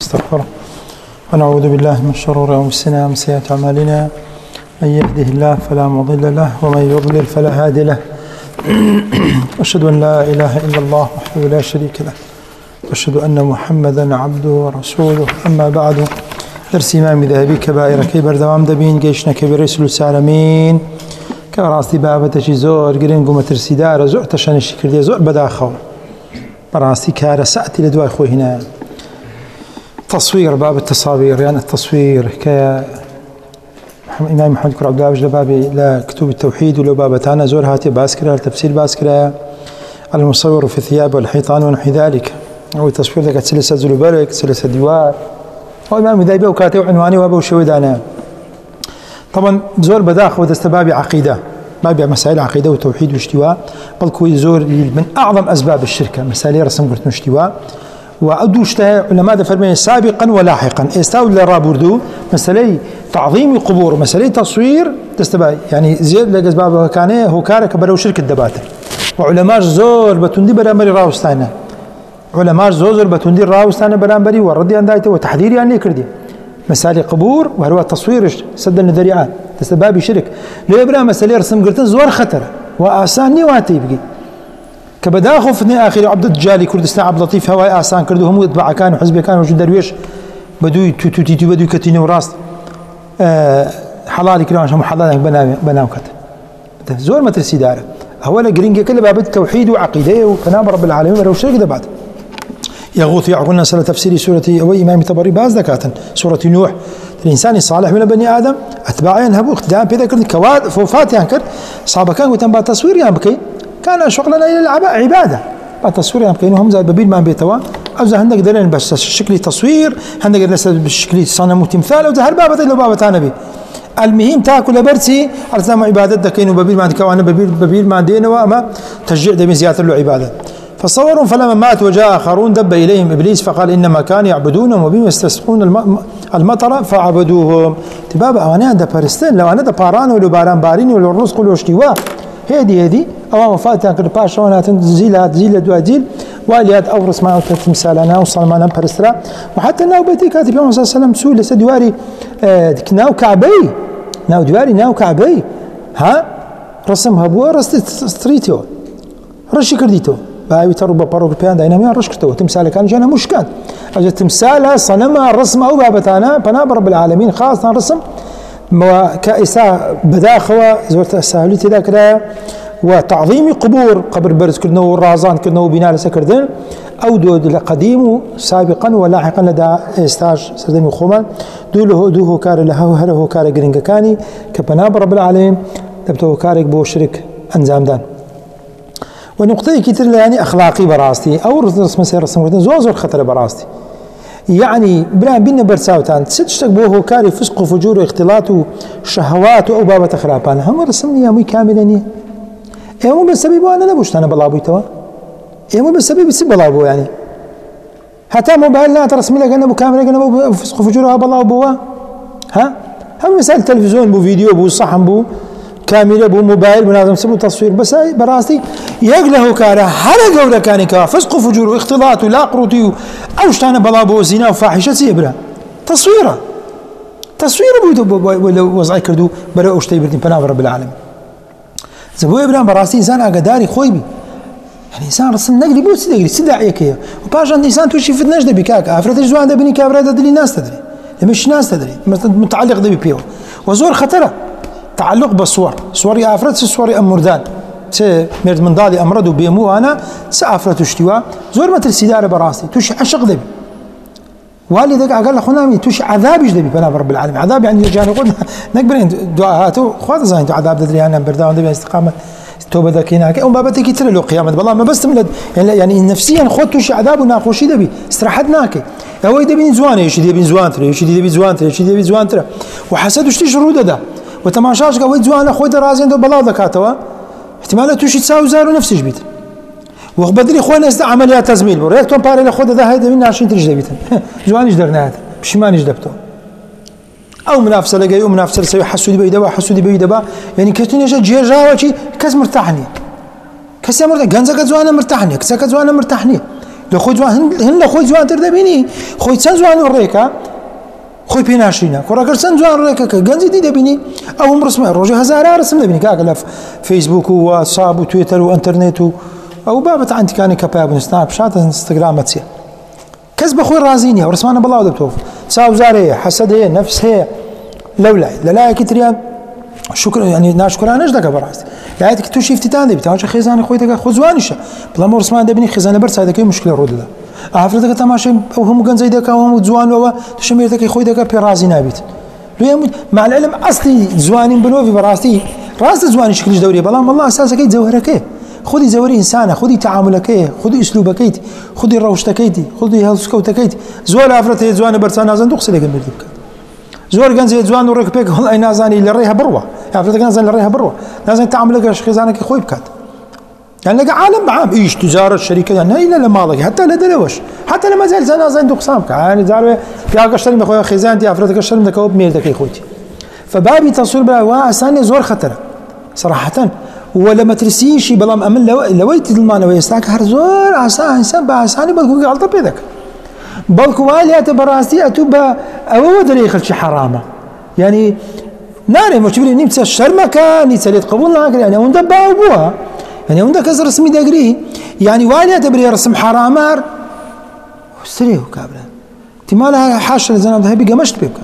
ونستغفره ونعوذ بالله من شرور أنفسنا ومن سيئات أعمالنا من يهده الله فلا مضل له ومن يضلل فلا هادي له أشهد أن لا إله إلا الله وحده لا شريك له وأشهد أن محمدا عبده ورسوله أما بعد درس إمام ذهبي كبائر كبر دوام دبين جيشنا كبير رسول العالمين كراستي بابتشي زور قرين قوم ترسيدار زور تشان الشكر دي زور بداخل براستي كار سأتي لدواء أخوي هنا تصوير باب التصاوير يعني التصوير إمام محمد كر عبد الله بابي لا كتب التوحيد ولو بابتانا زور هاتي باسكرا تفسير باسكرا المصور في الثياب والحيطان ونحو ذلك أو تصوير ذاك سلسلة زلوبرك سلسلة ديوار هو إمام ذهبي وكاتب عنواني وابو شويدانا طبعا زور بداخل ودست بابي عقيدة بابي مسائل عقيدة وتوحيد واشتواء بل كوي زور من أعظم أسباب الشركة مسائل رسم قلت اشتواء وأدوشتها علماء فرمين سابقا ولاحقا استاول للرابوردو مسألة تعظيم القبور مسألة تصوير تستبعي يعني زيد لقز بابا كان هو كارك برو شركة دباتر وعلماء زور بتندي برامبري راوستانا علماء زور بتندي راوستانا برامبري والردي عن دايته وتحذير يعني كردي مسألة قبور وهو تصوير سد الذريعات تستبابي شرك ليه برا مسألة رسم قلت زور خطر وآساني واتي بقي كبداخل في آخر عبد الجالي كردستان عبد اللطيف هواي آسان كردو هم يتبع كانوا حزب كانوا وجود درويش بدو توتي بدو كتيني وراس حلالي كلام هم حلال بناو كت زور ما ترسي داره أولا جرينجا كله باب التوحيد وعقيدة وكلام رب العالمين ولو شرك ده بعد يغوث يعقلنا سنة تفسير سورة أو إمام طبري باز ذكاتا سورة نوح الإنسان الصالح من بني آدم أتباعي ينهبوا اقتداء بذا كرد كواد فوفات يعني صعب كان وتنبع تصوير يعني بكي كان شغلنا إلى عبادة بعد تصوير يعني بكي هم زاد ببيل ما بيتوا أو زي عندك دلين بس شكل تصوير عندك بالشكل صنم وتمثال أو زهر بابة إلا بابة نبي المهم تاكل برسي أرزام عبادة دكين وببيل ما عندك وأنا ببيل ما عندنا وأما تشجيع دم زيادة له عبادة فصوروا فلما مات وجاء آخرون دب إليهم إبليس فقال إنما كان يعبدونهم وبهم يستسقون المطر فعبدوهم تبابا أنا ده برستين لو أنا ده باران ولو باران بارين ولو الرزق ولو اشتواء هذه أو مفاتن كرباش وانا تنزيل دواجيل واليات أورس ما تمثالنا وصلمانا برسترا وحتى ناو بيتي كاتب يوم صلى الله عليه وسلم سؤال سدواري ناو كعبي ناو دواري ناو كعبي ها رسمها بوا رست ستريتيو رشي كرديتو باوي تربى بارو بيان دايناميا رشكتو تمثال كان جانا مشكل اجى تمثال صنمها الرسم او بابتانا بناب رب العالمين خاصه رسم كإساء بداخوة زورت السهولية ذاكرة وتعظيم قبور قبر برز كرنو والرازان كرنو بناء لسكردن أو دود قديم سابقا ولاحقا لدى إستاج سردمي خوما دوله كار له هله كار جرينجا كاني كبناب رب العالمين تبتو كارك بو شرك أنزام دان ونقطة كتير يعني أخلاقي براستي أو رسم سير رسم زور خطر براستي يعني بران بينا برساوتان ستشتك بوه كاري فسق وفجور واختلاط وشهوات وأبابة خرابان هم رسمني يا مي كاملانية إيه مو بسبب أنا نبوشت أنا بلابوي توا إيه مو بسبب بسبب بلابو يعني حتى موبايل لا ترسمي لك أنا بو كاملة أنا بو فسق وفجور بلابو ها هم مسألة تلفزيون بو فيديو بو صحن بو كاميرا بو موبايل بنادم سبو تصوير بس براستي يقله كاره حرق ولا كان كا فسق وفجور واختلاط ولا قروتي او شتانا بلابو زنا وفاحشه سيبرا تصوير ولا وضعي كردو برا وشتي بردين بنام رب العالمين زبو ابراهيم براستي انسان اقداري خويبي يعني انسان رسم نقلي بو سداعيك هي وباش انسان توشي في النجده بكاك افرت جوان ده بني كابرا تدري الناس تدري مش ناس تدري متعلق ده بيو وزور خطره تعلق بالصور صوري افرت صوري امردان مرد من ضالي امرض بيمو انا سافرت اشتواء زور ما ترسي دار براسي توش عشق ذبي والدك اقل اخونا توش عذاب ذبي بنا رب العالمين عذاب يعني جاني قلنا نقبل دعاءاته خذ زين عذاب ذري انا بردان ذبي استقامه توبه ذاك هناك ام بابتك يتر له قيامه والله ما بس تملد يعني نفسيا خذ توش عذاب وناقوشي ذبي استراحتناك يا ويد بين زوانه يشي بين زوانتر يشي بين زوانتر يشي بين زوانتر وحسد وشتي شرود ده وتماشاش قوي زوانه خذ رازين دو بلا ذكاتوا احتمال توشي تساوي زارو نفس جبيت وخبدري خونا است عمليات تزميل بريك توم باري خذ ذا هيدا من 20 ترجع بيتن زوانيش درنا هذا بشمانيش دبتو او منافسه لقى يوم منافسه سوي حسودي بيدبا حسودي بيدبا يعني كتني جي جاوشي كاس مرتاحني كاس مرتاح غنزك زوانا مرتاحني كاس زوانا مرتاحني لە خۆی جوان هەن لە خۆی جوانتر دەبینی خۆی چەند جوان و ڕێکە خۆی پێ ناشرینە کوڕەکە چەند جوان ڕێکە کە گەنجی دی دەبینی ئەوم ڕسمە ڕۆژی هەزارە ڕسم دەبینی کاکە لە فەیسبوک و واتساب و تویتەر و ئینتەرنێت و ئەو بابەت ئەنتیکانی کە پێبوون سناپشات ئینستاگرامە چییە کەس بەخۆی ڕازی نییە ڕسمانە بەڵاو دەبتەوە چاوزار هەیە حەسەد هەیە نەفس هەیە لەو لای لە لایەکی تریان شکر ینی ناشکرانەش دەکە بەڕاستی لایەکی تووشی افتتان دەبێت تاوانچە خێزانی خۆی دەکە خۆ جوانیشە بەڵام ڕسمان دەبینی خێزانە بەر چاودەکەی مشکلە ڕوو دەدا ئافرەتەکە تەماشای ئەو هەموو گەنجەی دەکا هەموو جوانەوە تووشەمێردەکەی خۆی دەکە پێ ڕازی نابێت لێم معلەلم ئەسلی جوانین بنۆڤی بەڕاستی ڕاستە جوانی شکلیش دەورێ بەڵام وەڵڵا ئەساسەکەی جەوهرەکەی خودی زەوەری ئینسانە خودی تەعاملەکەیە خودی ئوسلوبەکەیت خودی ڕەوشتەکەیتی خودی هەڵسوکەوتەکەیت زۆر ئافرەت هەیە جوانە بەرچاو نازان دوو قسە لەگەڵ مردی بکات زۆر گەنج هەیە جوان و ڕێک پێک هەڵ ئەی نازانی لە ڕێ هەبڕوە ئافرەتەکە نازان لە ڕێ هەبڕوە نازانی تەعاملەکەش خێزانێکی خۆی بکات يعني لقى عالم بعام ايش تجاره شركه يعني لا مالك حتى لا دلوش حتى لما زال زين دو قسامك يعني زاروا يا قشتري ما خويا خزانتي افرتك قشتري مدك بميلتك يا خوتي فبابي تصوير بلا واساني زور خطر صراحه ولا ما ترسيش بلام امن لويت المانه ويستاك هر زور اسان انسان باساني بلكو غلطه بيدك بلكو والي اتبراستي اتوبا او دري شي حرامه يعني ناري مش بلي نمت الشرمكه نيت قبولنا يعني وندبا ابوها يعني عندك كسر رسمي دقري يعني والي تبري رسم حرامار وسريه كابلا تمالها حاشا لزنا ذهبي قمشت بيبكات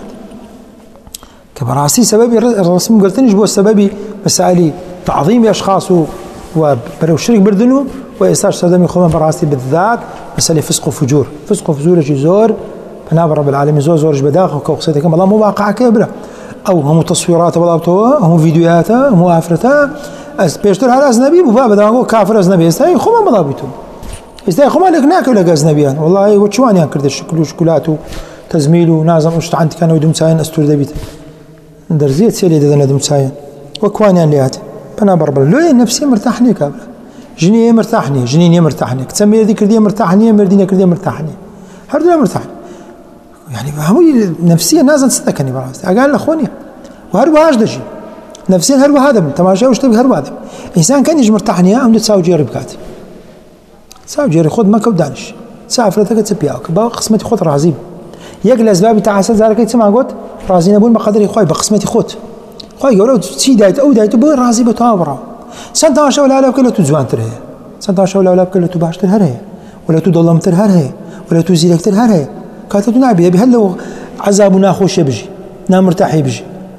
كبراسي سببي الرسم قلتنيش بو سببي مسائلي تعظيم اشخاص وبرو شرك بردنو وإيساش صدمي خوما براسي بالذات مسألة فسق وفجور فسق وفجور زور فناب رب العالمين زور بداخل وكوخسيتك كما الله مو واقع كبرة او هم تصويرات ولا هم فيديوهات هم افرتها بيشتر هذا أجنبي وبابا ده كافر أجنبي استاي خما مضابطهم استاي خما لك ناكل لك أجنبيان والله وشوان ينكر الشكل وشكلاته تزميل ونازم وش عندك كانوا يدوم ساين أستور ذبيت درزيت سيلي ده ندوم ساين وكوان ينليات أنا بربر لو نفسي مرتاحني كابلا جنيه مرتاحني جنيني مرتاحني تسمي ذيك دي مرتاحني مردينا كردي مرتاحني هردنا مرتاحني يعني هم نفسيا نازل صدقني براس قال لأخواني وهربوا هاش دشي نفسيا هربوا هذا تماشى وش تبي هربوا هذا إنسان كان يجي مرتاحني أم تساوي جيري بكات تساوي جيري خذ مكة ودانش سافرتك تبيعك بقى قسمتي خذ رازيب يقل أسباب تعاسة ذلك يتسمع قلت رازينا بقول بقدر خوي بقسمتي خذ خوي يقولوا تسي دايت أو دايت بقول رازي بتابرة سنتاشا ولا لا كله تزوان ترى سنتاشا ولا لا كله تباش ترى ولا تضلم ترى ولا تزيلك ترى كاتو نعبي بهلو عذابنا خوش بيجي نام مرتاح يبجي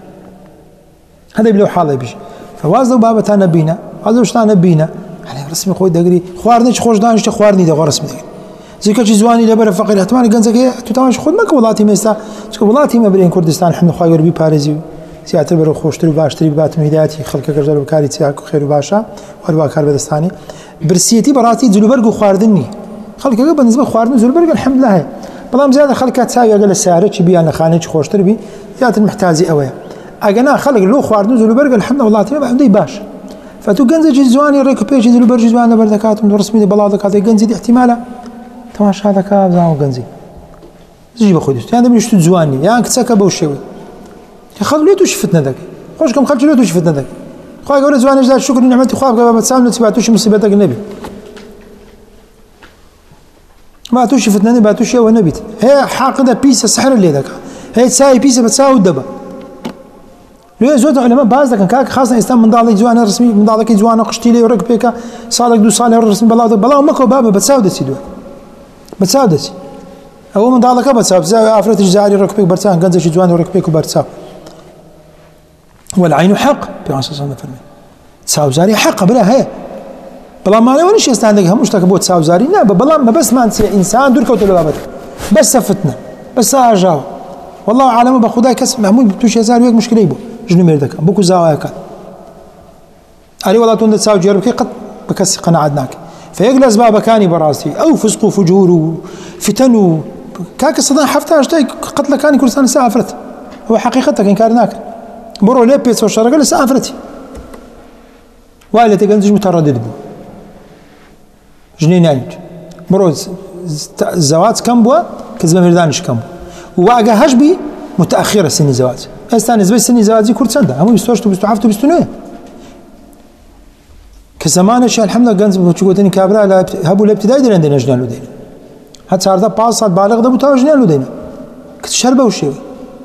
هذا بلو حاله بيجي فوازو بابا تانا بينا هذا وش تانا بينا يعني رسمي خوي دقري خوارنيش خوش دانش خوارني ده رسمي دقري زي كشي زواني لبر فقير احتمال كنزك تو تماش خود مك ولاتي ميستا تشكو ولاتي ما برين كردستان حنا خوي بي باريزي سياتر برو خوشتري باشتري بات ميداتي خلك كجر بكاري تياك خير باشا وروا كار بدستاني برسيتي براتي زلوبرغو خواردني خلك بالنسبه خواردن زلوبرغ الحمد لله بلام زياده خلك تساوي اقل السعر تشي بيان خانه خوشتري بي زياده المحتاجي اويا اجنا خلق لو خواردن زلوبرغ الحمد لله ما عندي باش فتو جنزي زواني ريكو بيجي زلوبرغ زوانه بردكات من رسمي بلاضك هذا جنزي احتماله تماش هذا كاب زاو جنزي زي بخدش يعني مش تزواني يعني كتسكا بوشوي خلوا توش فتنه داك خوشكم خلوا توش فتنه داك خويا قول زواني جزاك شكر نعمتي خواب قبل ما تسامن تبعتوش مصيبتك النبي ما توش فتنه بعتوش يا نبي هي حاقده بيسه سحر اللي ذاك هي تساوي بيسه بتساوي الدبه لو زود علماء باز لكن كاك خاصه استام من ضالي جوانا رسمي من ضالك جوانا قشتيلي ورك بيكا صالك دو صالح رسمي بلا ماكو بابا بتساوي دسي دو بتساوي دسي هو من ضالك بتساوي افرت الجزائري رك بيك برسان كنزش جوان ورك بيك وبرساوي والعين حق في صلى الله عليه وسلم تساوي زاري حق بلا هي بلا ما ونش يستعندك هم مشتاق بو تساوي زاري لا بلا ما بس ما انسان دور كوت بابا بس فتنه بس اجاو والله عالم بخداي كسب محمود بتوش يزار وياك مشكله يبو جنو ميردك بوكو زاوايا علي والله تون تساوي جربك قد بكسي قناعدناك فيجلس بابا كاني براسي او فسق وفجور وفتن كاك صدان حفتها اشتاي قتل كاني كل سنه سافرت هو حقيقتك انكارناك برو لبيت وشرق لسه سافرتي وائل تقنزج متردد بو جنينانج برو الزواج كم بوا كذب مردانش كم وواقع هجبي متاخره سن الزواج استاني زبي سن الزواج كل سنه هم يستوشتوا بيستحفتوا بيستنوه كزمان الشيء الحمد لله قنز بتشوفوني كابرا هبوا الابتدائي دين عندنا جنان ودين هات چارده 5 ساعت بالغ دەبوو تا ژنیان لو دەینە کە شەر بەو شێوە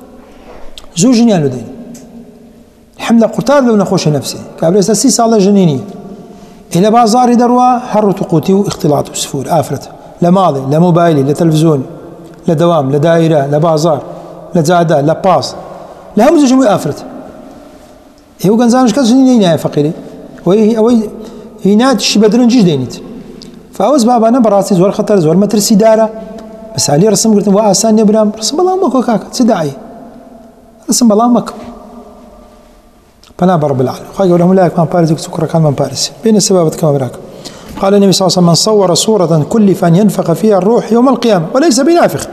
زوو ژنیان لو دەینە حملە قورتار لەو نەخۆشە نەفسی کابرا ئێستا 30 ساڵە ژنی نییە إلى بازاري دروا هەڕ توقوتی و اختلاط و سفور ئافرەت لە ماڵی لە مۆبایلی لە تەلڤیزۆن لە دەوام لە دایرە لە بازار لە جادە لە پاس لە هەموو جەمووی ئافرەت ئێوە گەنجانش کەس ژنی نەینایە فەقیری ئەوەی هیناتیشی بە درەنجیش دەینیت فەوەز بابانە بەڕاستی زۆر خەتەر زۆر مەترسی دارە بەسالی ڕسم گرتن و ئاسان نییە برام ڕسم بەڵام مەکۆ کاکە چ داعیە ڕسم بەڵام مەکە پنا برب العالمين خاجة ولا ملاك من بارز سكر كان من بارز بين السبابة كما براك قال النبي صلى الله عليه وسلم من صور صورة كلف أن ينفخ فيها الروح يوم القيامة وليس بنافخ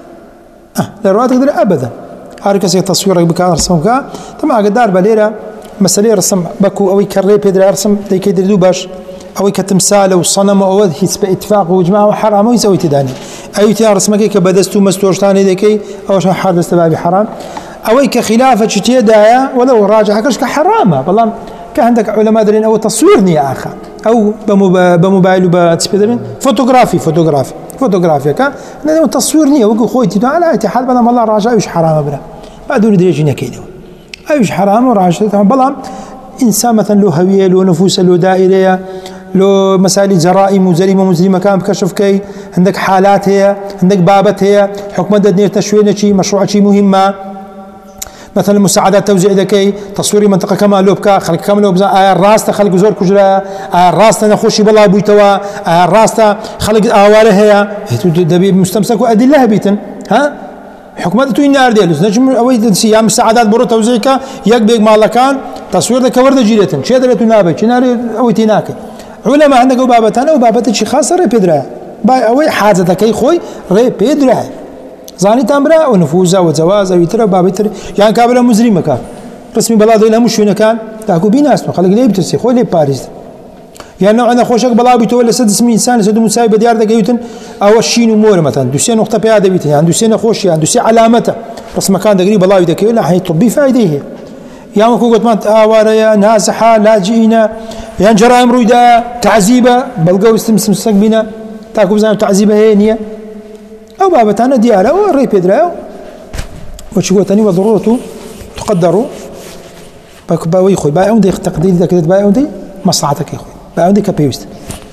لا رواية تقدر أبدا هارك تصويرك بك رسمك تما قدار باليرة مسألة رسم بكو أو يكرر بيدر رسم ديك يدردو باش أو كتمثال أو صنم أو اتفاق وجماعة وحرام ويسوي تداني أي تيار رسمك كبدستو مستوشتاني ديكي أو شان حرب استبابي حرام أو كخلافة شتية دايا ولو راجع كش كحرامة والله كعندك علماء درين أو تصويرني يا أخا أو بموبايل وبتسبيدرين فوتوغرافيا كان هذا تصويرني وقو خويتي على أي حال بلا والله راجع وش حرام بلا بعدون دريجين كينو أيش حرام وراجع بلا إنسان مثلا له هوية له نفوس له دائرية له مسائل جرائم وجريمة مجرمة كان بكشف كي عندك حالات هي عندك بابت هي حكم الدنيا تشوينة شيء مشروع شيء مهمة مثلا مساعدات توزيع ذكي تصوير منطقة كما لوبكا خلق كما لوبزا الراس خلق زور كجرا الراس نخوشي بالله بيتوا الراس خلق أواله هي دبي مستمسك وأدلة بيتن ها حكومته إن أرديلوس نجم أوي سيام مساعدات برو توزيعك يقبل مالكان تصوير ذك ورد جيرتن شيء درت نابي شناري أوي تناك علماء عندك وبابتنا وبابتك شيء خاص ريبيدرا باي أوي حاجتك أي خوي ريبيدرا زاني تامرا ونفوزا وزواز ويترا بابتر يعني كابلا مزري مكان رسمي بلاد إلى مش وين كان تاكو بيناس خلق لي بترسي خوي لي باريس يعني أنا خوشك بلا بيتو ولا سدس من إنسان سد مساوي بديار دقيقتن أو الشين ومور مثلا دوسين نقطة بيعدة بيتن يعني دوسين خوش يعني دوسين علامته رسم مكان دقيق بلا يدك لا هي طبي فائدة يا ما كوجت ما تأواريا نازحة لاجئين يعني جرائم رويدا تعذيبة بلقوا استمسك بنا تاكو زين تعذيبة هي نية أو بابتنا ديارة وري بيدرا وشو تاني وضرورته تقدروا باوي خوي باي عندي تقدير ذاك باي عندي مصلحتك يا خوي باي عندي كبيوست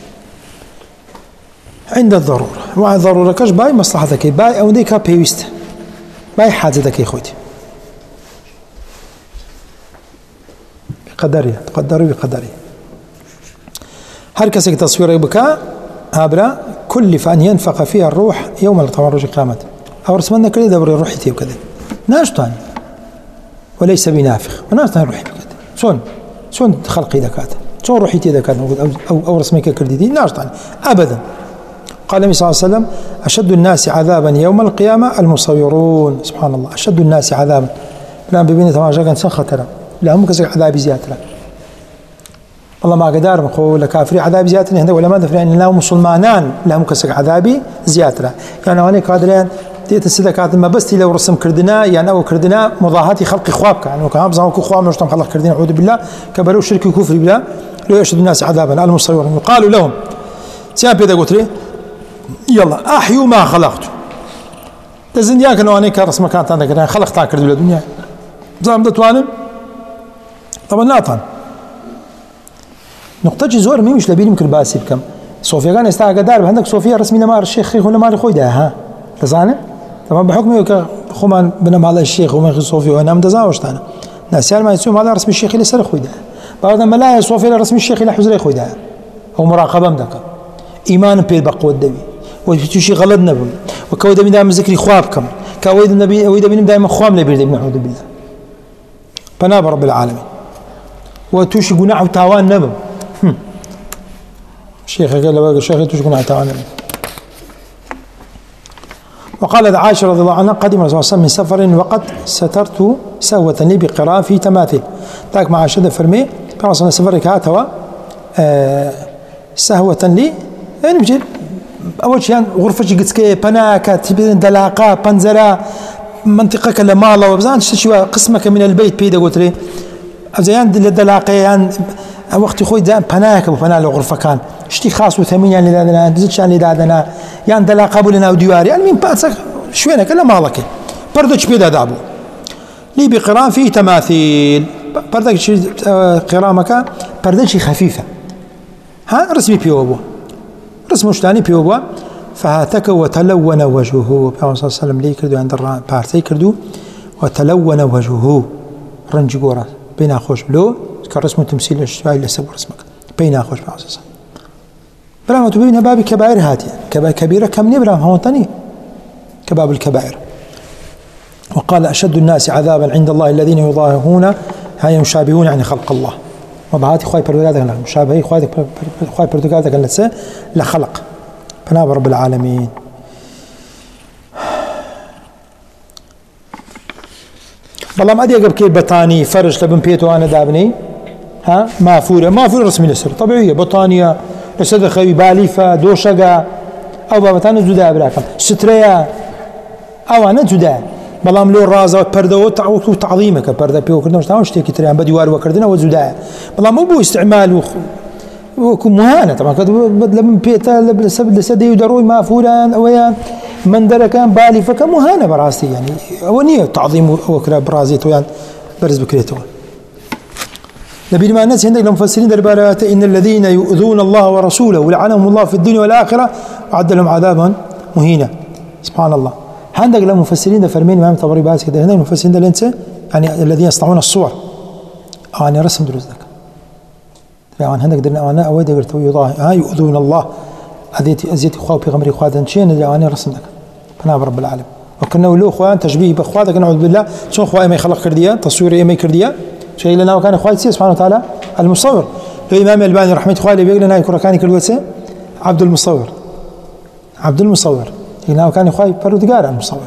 عند الضرورة مع الضرورة كاش باي مصلحتك باي عندي كبيوست باي حاجتك يا خوتي بقدرها تقدروا بقدرها هر كسك تصويرك بكا هابرا كلف أن ينفق فيها الروح يوم التمرج قامت أو رسمنا كذا دبر روحتي وكذا ناشطان وليس بنافخ وناشطان روحي وكذا شون خلقي ذكات شون روحتي ذكات أو رسمك كرديدي ناشطان أبدا قال النبي صلى الله عليه وسلم أشد الناس عذابا يوم القيامة المصورون سبحان الله أشد الناس عذابا لا ببين تماشى كان سخطرا لا هم كسر عذاب زيادة والله ما قدر مقول كافري عذاب زيادة هنا ولا ما دفع إن لا مسلمانان لهم كسر عذابي زيادة يعني أنا قادرين تيت السدكات ما بس لو رسم كردنا يعني أو كردنا مضاهات خلق خوابك يعني وكان بزعم خواب مش خلق كردنا أعوذ بالله كبروا شرك وكفر بالله لو يشهد الناس عذابا المصورون يقالوا لهم سيان بيدا قلت لي يلا أحيوا ما خلقت تزنديان كانوا أنا كرسم كانت عندك أنا خلقت تاكرد بالدنيا زعم دتوانم طبعا لا طن نقطة زور مش لبين يمكن باسي بكم صوفيا كان يستعجل دار عندك صوفيا رسمي نمار الشيخ هنا مال خوي ده ها تزانه طبعا بحكم خمان بنم على الشيخ ومن صوفيا وانا متزاوجت انا ناس ما يسوم على رسم الشيخ اللي سر خوي ده بعد ما لا صوفيا رسم الشيخ اللي حزري خوي ده او مراقبه مدك ايمان بيبقى الدبي وتشي غلط نبي وكود من دائما ذكري خوابكم كود النبي ويد من دائما خوام نبي من اعوذ بالله فناب رب العالمين وتوشي قناع وتاوان نبي الشيخ قال له الشيخ توشي قناع وتاوان نبي وقالت عائشة رضي الله عنها قدم الرسول صلى الله عليه وسلم من سفر وقد سترت سهوة لي بقراءة في تماثيل تاك مع عائشة فرمي كما صلى سفرك هاتوا سهوة لي يعني بجيل أول شيء غرفتي قلت كي بناكة تبين دلاقة بنزرة منطقة كلمالة وبزان شو قسمك من البيت بيدا قلت لي زيان الدلاقة يعني وقتی خۆی پەنایەکە بۆ پەنا لە غورفەکان شتی خاص و ثەمینیان لێ دادەنا دزیان لێ دادەنا یان دەلاقە بوو لە ناو دیواری ئەلمین پاچە شوێنەکە لە ماڵەکەی پەردەی پێدا دابوو لی بقران فيه تماثيل پەردەی قیرامەکە پەردەی خەفیفە ها ڕسمی پێوە بووە رسم شتانی پێوە بووە فهاتك وتلون وجهه پیامبر صلی الله علیه و سلم لی کردو یان دڕان پارچەی کردو وتلون وجهه ڕەنجی گۆڕا پێی ناخۆش بلۆ کە ڕسم و تمثیل شوای لەسەر ڕسمەکە پێی ناخۆش پیامبر صلی الله علیه و سلم برامە تو ببینە بابی کەبائر هاتیە کەبیرە کەم نییە برام هەوڵتە نیە كباب الكبائر وقال أشد الناس عذابا عند الله الذين يضاهون هاي يشابهون يعني خلق الله وضعات خواي بردقاتك مشابهي خواي بردقاتك لسه لخلق فناب رب العالمين والله ما أدري قبل كيف بطاني فرش لبن بيتو أنا دابني ها مافورة رسمي لسر طبيعية بطانية لسد خوي باليفة دوشقة أو بابتان زودا براكم ستريا أو أنا زودا بلام لو رازا پرده و تعظیمك پرده پیو کردن شتاون شتێکی تریان بە دیوار وەکردنە و جودایە بەڵام ئەو بۆ استعمال وەکو مهانە طبعا لەبن پێتە لەسەر دەی و دەڕۆی مافوران ئەوەیان مندەرەکان بالیفەکە مهانە بەڕاستی یعنی ئەوە نییە تعظیم ئەوە کرا بڕازێتەوە یان بەرز بکرێتەوە لبيرمان الناس عندك المفسرين دربارات إن الذين يؤذون الله ورسوله لعنهم الله في الدنيا والآخرة وأعد لهم عذابا مهينا سبحان الله عندك المفسرين فرمين امام طبري باز كده هنا المفسرين ده لنسى يعني الذين يصنعون الصور يعني رسم دروز ذاك يعني عندك درنا انا اويد قلت يضاه يؤذون الله ازيت اخوه بيغمري اخوان شين يعني رسم ذاك فانا رب العالمين وكنا له اخوان تشبيه باخواتك نعوذ بالله شو اخويا ما يخلق كرديه تصوير ما يكرديه شيء لنا وكان اخوي سبحانه وتعالى المصور الامام الباني رحمه الله عليه بيقول لنا يكون كردوسه عبد المصور هنا كان يخاي بردقار المصور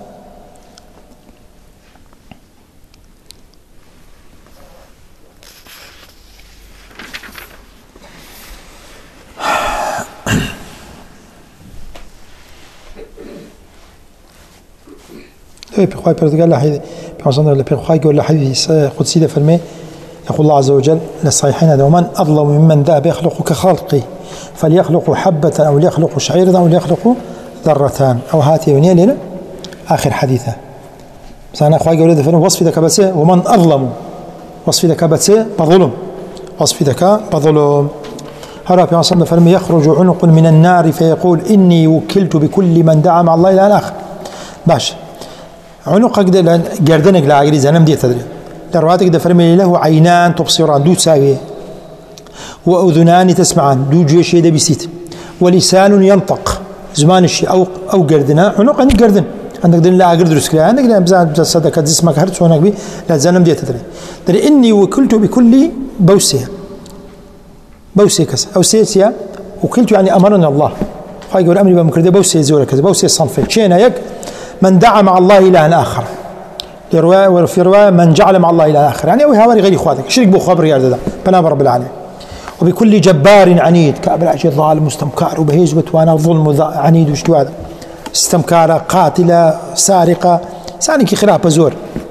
بخاي بردقار لا حي بحصنا ولا بخاي ولا حديث قدسي فرمي يقول الله عز وجل للصحيحين هذا ومن أظلم ممن ذهب يخلق كخلقه فليخلق حبة أو ليخلق شعيرة أو ليخلق ذرتان أو هاتي ونيا لنا آخر حديثة بس أنا أخوي قولي دفن وصف ذاك بسه ومن أظلم وصف ذاك بسه بظلم وصف ذاك بظلم هرب يا صلى فرمي يخرج عنق من النار فيقول إني وكلت بكل من دعا مع الله إلى الآخر باش عنق قد جردنك لا عقلي زنم دي تدري لرواتك ده فرمي له عينان تبصران دو تساوي وأذنان تسمعان دو جيش يد بيسيت ولسان ينطق زمان الشيء أو قردنا عنق عندك قردن عندك دين لا قرد رسكري عندك لا بزاد صدقة جسمك هرت هناك بي لا زنم دي تدري ترى إني وكلت بكل بوسية كذا أو سيسيا وكلت يعني أمرنا الله خاي يقول أمري بمكرده بوسية زورة كذا بوسية صنفين شينا يك من دعا مع الله إلى آخر وفي رواية من جعل مع الله إلى آخر يعني أوي هاوري غير إخواتك شرك بو خبر يا ده بنام رب العالمين وبكل جبار عنيد كابر عجيب ظالم مستمكار وبهيج بتوانا ظلم عنيد وشتو هذا استمكارة قاتلة سارقة سانكي خراب زور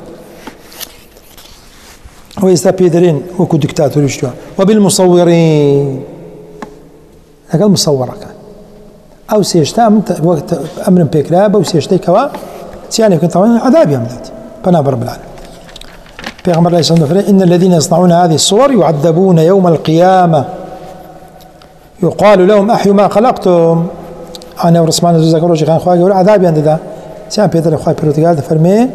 ويستبيدرين وكو دكتاتور وشتو وبالمصورين هذا مصورة كان أو سيشتا وقت أمر بيكراب أو سيشتا كوا سيعني كنت طبعا عذاب يوم ذات بنام رب العالمين پیغمبر علیه السلام إن الذين يصنعون هذه الصور يعذبون يوم القيامة يقال لهم أحيوا ما خلقتم أنا ورسمان الزوزة كروجي خان خواهي يقول عذاب ينددا سيان بيتر خواهي بروتقال فرمي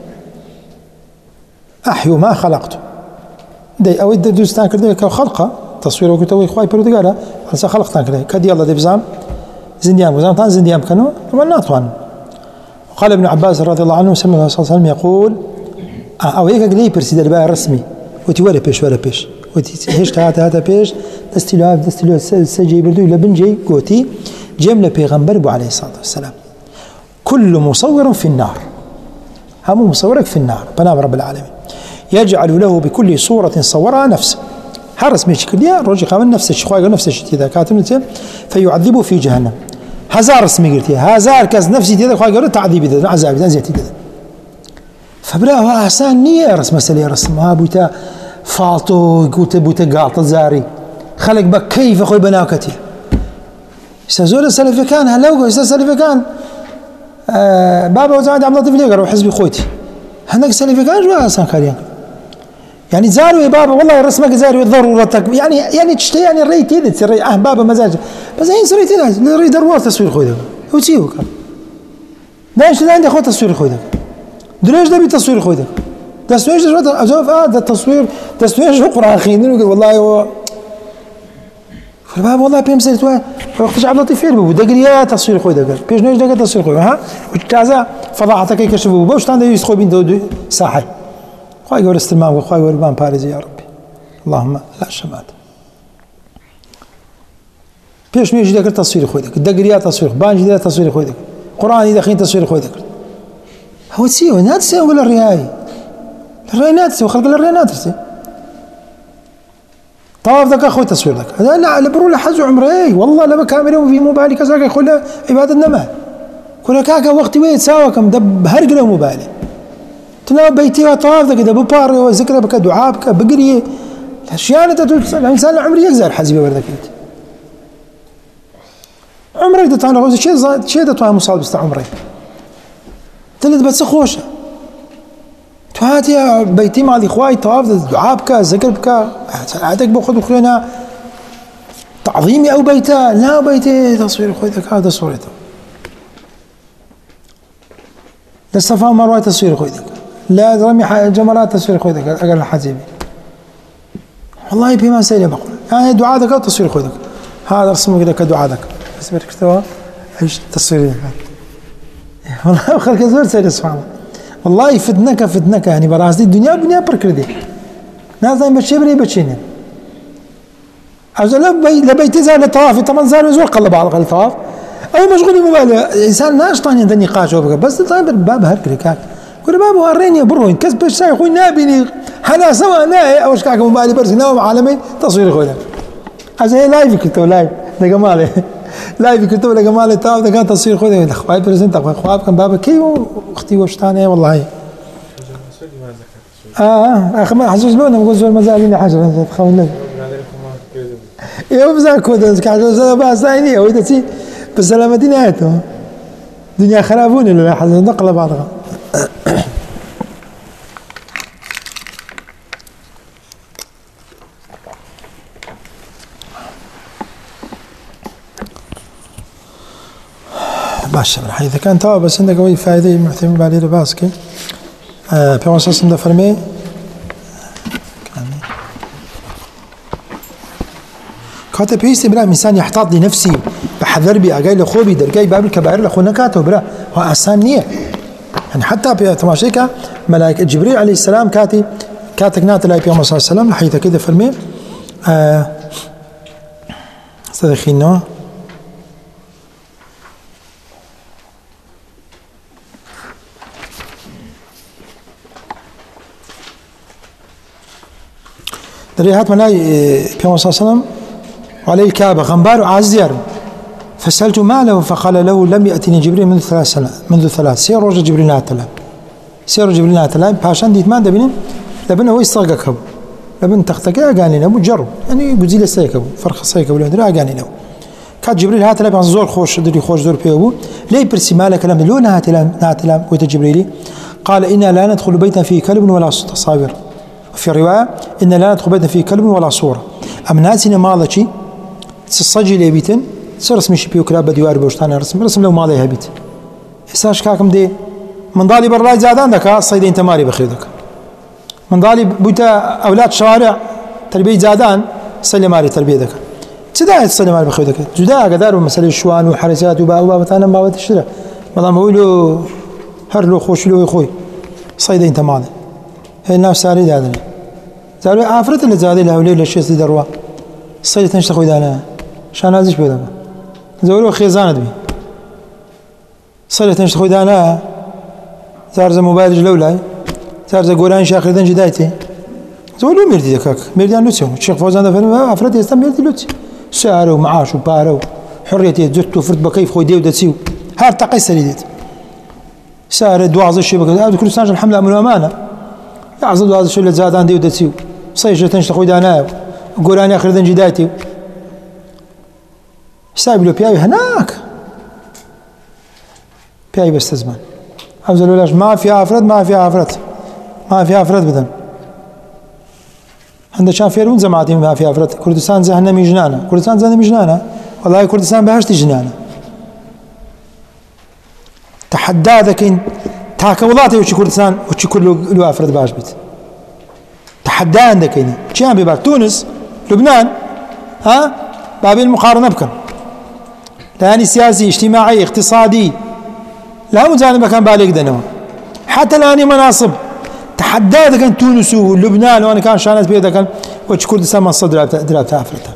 أحيوا ما خلقتم دي أود دوستان كردي كخلقة تصوير وكتوي خواهي بروتقال هلسا خلقتان كردي كدي الله دي بزام زنديان بزام تان زنديان كانوا ومن ناطوان قال ابن عباس رضي الله عنه سمع الله صلى الله عليه وسلم يقول أو هيك قليل برسيد الباء الرسمي وتي ولا بيش وتي هيش هذا بيش دستيلو سجي بردو لبنجي قوتي جملة بيغمبر أبو عليه الصلاة والسلام كل مصور في النار هم مصورك في النار بنام رب العالمين يجعل له بكل صورة صورها نفسه هرس مش كليا رجع قام نفس الشيء خوي نفس الشيء إذا كاتم فيعذبه في جهنم هزار رسمي قلتي هزار كاس نفسي إذا خوي تعذيب إذا عذاب إذا زيت إذا فبراه أحسن نية رسم مسألة رسمها بوتا فالتو قوت بوت قاط زاري خلق بك كيف اخوي بناكتي استزول السلفي كان هلو السلفي كان بابا وزاد عم لطيف لي قالوا حزبي خويتي هناك السلفي كان جو انسان كاريان يعني زاروا يا بابا والله رسمك زاروا ضرورتك يعني تشتي يعني الريت يدت الري بابا مزاج بس هي سريت له يريد ضرورة تصوير خويك وتسيوك دايش عندي اخو تصوير خويك دريش دبي تصوير خويك تصوير شو اشوف هذا التصوير تصوير شو قران خينين يقول والله هو الباب والله بيمسك تو وقت عبد اللطيف يربو دقريا تصوير خويك بيش نوش دقه تصوير خويك ها وتعزا فضاحتك يكشفوا بوش تاند يسخو بين دو ساحل خويا يقول استلمام وخويا يقول بان باريزي يا ربي اللهم لا شمات بيش نوش دقه تصوير خويك دقريا تصوير بانج دقه تصوير خويك قران اذا خين تصوير خويك هو تسيو نات تسيو ولا الرياي الرينات تسيو خلق الرينات تسيو طواف ذاك اخوي تصوير ذاك هذا لا لبرو لحج عمري والله لما كاميرا في موبايلي كذا يقول عباده النماء كل كاكا وقتي وين تساوى كم دب هرقله موبايلي تنا بيتي طواف ذاك دب بار وذكر بك دعاء بك بقري الاشياء الانسان العمري يجزر حزبي وردك عمرك تطعن غوز شيء تطعن مصاب بست عمري تلد بس خوشه هاتي بيتي مع الاخوي طواف دعاء بك ذكر بك عادك باخذ اخوينا تعظيمي او بيته لا بيتي تصوير اخويتك هذا صورته لا الصفا ومروه تصوير اخويتك لا رمي جمرات تصوير اخويتك اقل حزيبي والله بما سيلي بقول يعني دعاءك او تصوير اخويتك هذا رسمك لك دعاءك بس بركتوا ايش تصوير والله خلك زور سيلي سبحان الله والله فتنك يعني براسي الدنيا بنيا بركردي ناس زين بتشبري بتشيني أجل لبيت زار الطواف طبعا زار زور قلب على الطواف أو مشغول بموبايله إنسان ناش طاني عندني نقاش بس طيب الباب هركريكات كل باب وريني بروين كسب الشاي أخوي نابني حنا سوا ناي أوش كاك موبايلي برسي ناوم عالمي تصوير أخوي أجل لايف كنتو لايف ده جمالي لايف كنتو ده جمالي طاف ده كان تصوير أخوي أخوي برزنت أخوي كان بابا كي واختي وش ثاني والله اخي ما حسوس لنا نقول زول مازال حاجه تخون لك يوم بزاك ودك حاجه بس ثانيه ويدتي بالسلامه نهايته الدنيا خرابون ولا حاجه نقله بعضها باشا اذا كان توا بس عندك اي فائده معتمد بالي لباسكي في اساس ان فرمي كاتب بيست بلا انسان يحتاط لنفسي بحذر بي اجاي لخوبي درجاي باب الكبائر لاخونا كاتب بلا هو احسان نيه يعني حتى في تماشيكا ملائكه جبريل عليه السلام كاتك نات لا بيوم صلى الله عليه وسلم حيث كده فرمي استدخينه دريهات ملاي بيوم صلى الله عليه وسلم وعليه الكعبة غنبار وعاز ديار فسألت ما له فقال له لم يأتني جبريل منذ ثلاث سير رجع جبريل ناتلا باشان ديت ما دبنين لبن هو يسترقك لبن تختك قال له جرب يعني قزيل السيكبو فرق السيكبو لندرا قال له كات جبريل هاتلا بان زور خوش دري خوش زور بيوبو لي برسي مالك كلام لون هاتلا ويت جبريلي قال إنا لا ندخل بيتا فيه كلب ولا تصاوير في رواية إن لا ندخل بيتا فيه كلب ولا صورة أم ناسنا مالتي تسجي لي بيتن سرسم شي بيو كلاب بديوار بوشتان رسم لو مالي هبيت إساش كاكم دي من ضالي براي زادان دكا صيدين تماري بخيدك من ضالي بوتا أولاد شوارع تربية زادان صلي ماري تربية دكا تداعي تصلي ماري بخيدك جدا قدار مسألة الشوان وحرسات وبابتانا ما بتشترى والله ما له هرلو خوش له خوي صيدين تماري هي الناس ساري دادني زاروا عفرت اللي زادي لها وليل الشيء اللي دروا صيد تنشت خوي دانا شان ازش بيدا زولو خيزان دبي صيد تنشت خوي دانا زار موبايل جلولاي زار قولان شاخر دنج دايتي زولو ميردي دكاك ميردان لوتسيو الشيخ فوزان ده فيلم عفرت يستم ميردي لوتسي سعر ومعاش وبارو حريتي زدت وفرت بكيف خوي ديو دتسيو هار تقي سريدت سعر دواز الشيء بك كل سنه الحمله من امانه يعزل هذا الشيء اللي زاد عندي ودتسيو صيجة تنشت خوي دانا قولاني آخر ذنجي دايتي حسابي لو بياوي هناك بياوي بس تزمان أفضل ولاش ما في عفرت ما في عفرت ما في عفرت بدن عند شان فيرون زماتي ما في عفرت كردستان جهنمي جنانة كردستان جهنمي جنانة والله كردستان بهشت جنانة تحدى ذاك تاك ولاته وش كردستان وش كله له عفرت باش بيت تحدى عندك هنا شان بيبقى تونس لبنان ها بابي المقارنة بكم لاني سياسي اجتماعي اقتصادي لا مجانب كان بالك دنوا حتى الان مناصب تحدى كان تونس ولبنان وانا كان شانت بيدا كان وش كردستان من صدر درابت افريقيا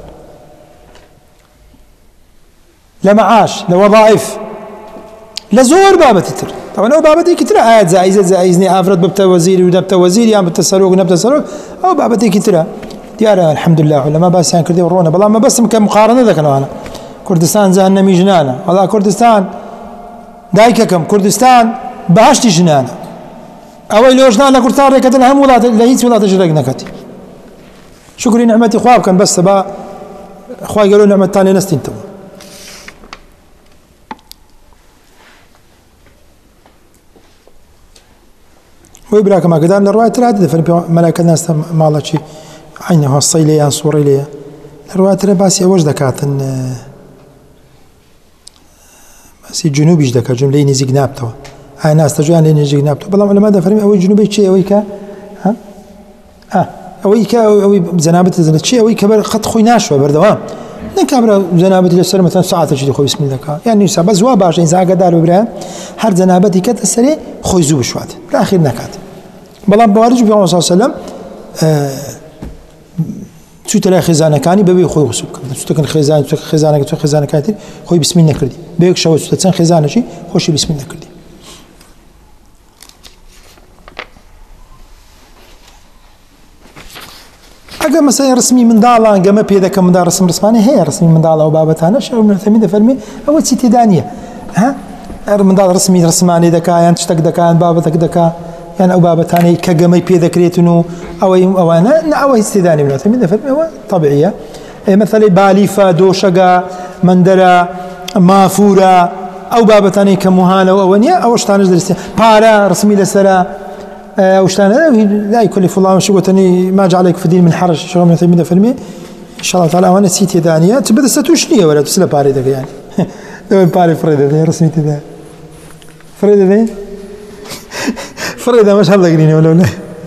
لمعاش لوظائف لزور بابت تر طبعا هو بابتي كتير عاد زايزني افرد ببتا وزيري ودبتا وزيري يا بتا سروق نبتا سروق او بابتي كتير ديار الحمد لله ولا ما بس يعني كردي ورونا بلا ما بس كان مقارنه ذاك انا كردستان جهنمي جنانه والله كردستان دايككم كردستان بهشتي جنانه او لو جنانه كردستان ركت الهم ولا لهيت ولا تجرق نكتي شكري نعمتي خواب كان بس با اخوي قالوا نعمه ثانيه نستنتم ويبراك ما قدرنا الرواية ترى في ملاك الناس ما الله شيء عينه الصيلية صوريلية الرواية ترى بس أوج ذكات بس الجنوبي ذكر جملة نزيق نابته هاي ناس تجوا يعني نزيق نابته بالله لما هذا فرمي أوي جنوبي شيء أوي كا ها أوي كا أوي زنابة زنت شيء أوي كبر خط خوي ناشوا بردوام نكبر زنابة السر مثلا ساعة تجي خوي بسم الله كا يعني سبب زوا باش إنسان قدر وبرها هر زنابة كت السري خوي زوب شوات الأخير نكات بلان بوارج بيقول صلى الله عليه وسلم سوت لا خزانه كاني ببي خوي وسوك سوت كان خزانه كاتي خوي بسم الله كردي بيك شو سوت خزانه شي خوش بسم الله كردي اجا مثلا رسمي من دالا جما بيدا كم دار رسماني هي رسمي من دالا وبابتها شو من ثمين فرمي او سيتي دانيه ها من دال رسمي رسماني دكا يعني تشتك دكا بابتك دكا يعني أو بابا ثاني كجمي بيدا كريتنو أو أنا أو استداني من ثمين فرمي هو طبيعية مثلا باليفا دوشقا مندرا مافورا أو بابا ثاني كمهانة أو أنيا أو اشتانج درست بارا رسمي لسرا أو اشتانج لا يكلف الله شغوتني ما جعلك في دين من حرج شغل من ثمين فرمي إن شاء الله تعالى وأنا سيتي دانية تبدأ ستوشني ولا تسلا باري دك يعني دوم باري فريدة رسمي تدا فريدة ذي فريدة مش هذا قريني ولا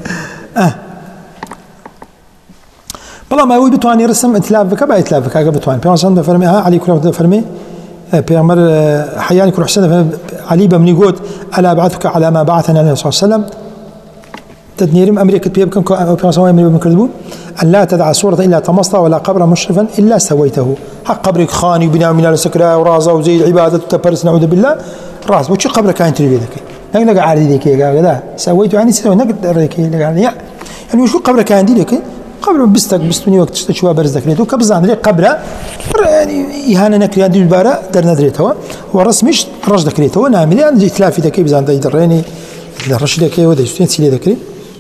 بلا ما هو بتواني رسم اتلافك با اتلافك هذا بتواني بيان فرمي علي كل فرمي بيامر حياني كل حسن علي بمني قوت الا ابعثك على ما بعثنا النبي صلى الله عليه وسلم تدنيرم امريكا بيبكم بيان سوى من كذبون ان لا تدع صورة الا طمسته ولا قبر مشرفا الا سويته حق قبرك خاني وبناء من السكراء ورازه وزي العباده تبرس نعوذ بالله راس وش قبرك كان تري ذاك نقدر عادي ذيك كذا سويته يعني سوي نقدر ذيك يعني وش قبرك كان ذيك قبل بستني وقت تشوا برز ذكريته كبز عن ذيك قبره يعني إهانة نكري عندي البارة در ندريته ورسمش رش ذكريته نعمل يعني إتلاف ذكي بزان ذي دريني الرش ذكي وده يستين سيلي ذكري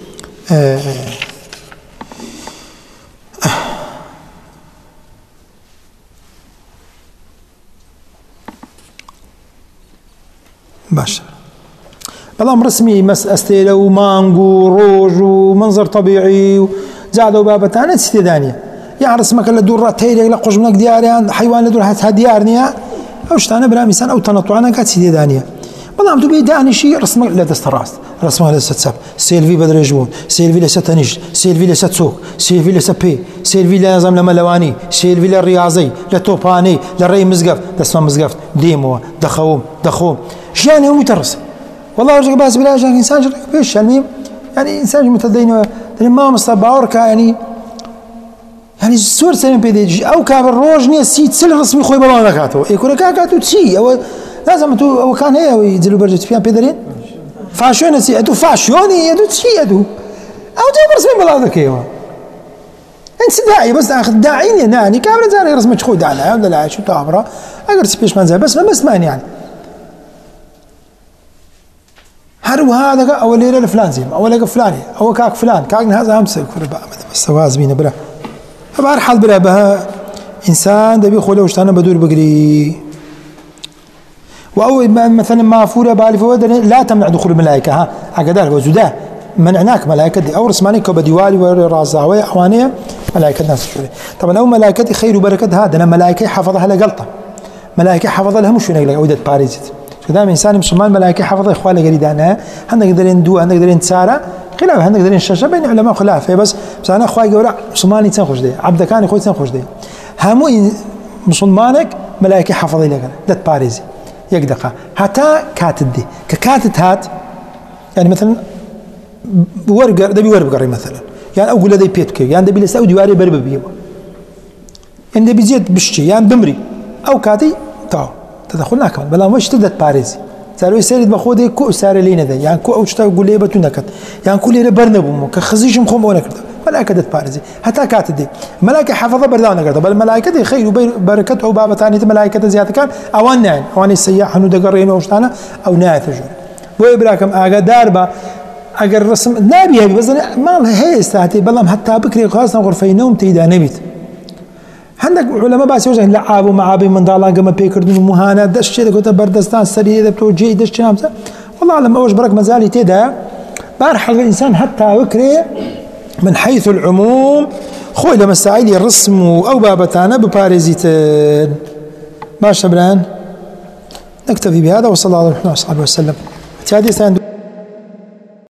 باش بلام رسمي مس استيلا ومانجو روج ومنظر طبيعي زادوا بابتان استدانيه يعني رسمك اللي دور تيري لا قجمنك دياري حيوان دور هات ديارنيا او شتانا بلا مثال او تنطعنا كات استدانيه بلام تبي داني شيء رسمك لا تستراس رسمك لا تسب سيلفي بدر جبون سيلفي لا ستنج سيلفي لا سوق سيلفي لا سبي سيلفي لا نظام لملواني سيلفي لا رياضي لا توباني لا ري مزقف دسم مزقف ديمو دخوم شيء هو مترس والله رجع باس بلا جاك انسان جرك فيش يعني انسان متدين ما مصطبعورك يعني الصور سلم بيدي او كاب الروجني سيت سل رسمي خوي بلا نكاتو يكون كاكاتو تشي او لازم تو او كان هي يدلو برجت فيها بيدرين فاشون سي ادو فاشوني ادو تشي ادو او تو رسمي بلا ذكيوا انت داعي بس اخذ داعي يعني كامل زاري رسمك خوي داعي ولا لا شو تعبره اقدر سبيش منزل بس ما اسمعني يعني هرو هذا أول ليلة الفلان زي أول ليلة فلاني أو كاك فلان كاك هذا أمسك في الرباع سواز بينا بلا بهر حال بلا بها إنسان دبي خوله وشتانه بدور بقري وأول مثلا ما فورة بالي فوق لا تمنع دخول الملائكة ها عقدار وزوده منعناك ملائكة دي أو رسماني كبديوالي ورازاوية أوانية ملائكة ناس شوري طبعا أو ملائكة خير وبركة هذا أنا ملائكة حفظها لقلطة ملائكة حفظها لها مش وين أودت باريزت دائما إنسان مسلمان ملائكة حفظها إخوانه قريدانا هندك قدرين دو هندك قدرين تسارة خلاف هندك قدرين شاشة بين علماء خلاف بس أنا إخواني قولا مسلماني تنخش دي عبد كان إخوي تنخش دي همو مسلمانك ملائكة حفظها لك دت باريزي يقدقها حتى كاتد دي ككاتد هات يعني مثلا ورقة دبي ورقة مثلا يعني أقول لدي بيتك يعني دبي لسه ودي واري برب بيبا يعني دبي زيت بشتي يعني بمري أو كاتي تاو تدخلنا كمان بلا مش تبدأ باريزي صاروا يسير بخودي كو سار لينا ذا يعني كو أو شتا أقول لي بتونكت يعني كل اللي برنبهم كخزيش مخوم ولا كذا ملائكة دت باريزي حتى كاتد دي ملائكة حفظة بردانا كذا بل الملائكة دي خير وبركته وبابا ثاني ملائكة زيادة كان أوان نعم أوان السياح ندقرين وشتانا أو ناث جور بو إبراكم أقدار با اگر رسم نبيه بس ما هي استاتي بلام حتى بكري خاصة غرفة نوم تيدا نبيت عندك علماء بس يوجد لعاب ومعابي من ضالان قام بيكردون مهانة دش شيء كنت بردستان سري إذا بتوجي دش شامسة والله لما أوش برك مزالي تيدا بارح الإنسان حتى بكري من حيث العموم خوي لما ساعيلي الرسم أو بابتانا بباريزيتين ماشي بران نكتفي بهذا وصلى الله عليه وسلم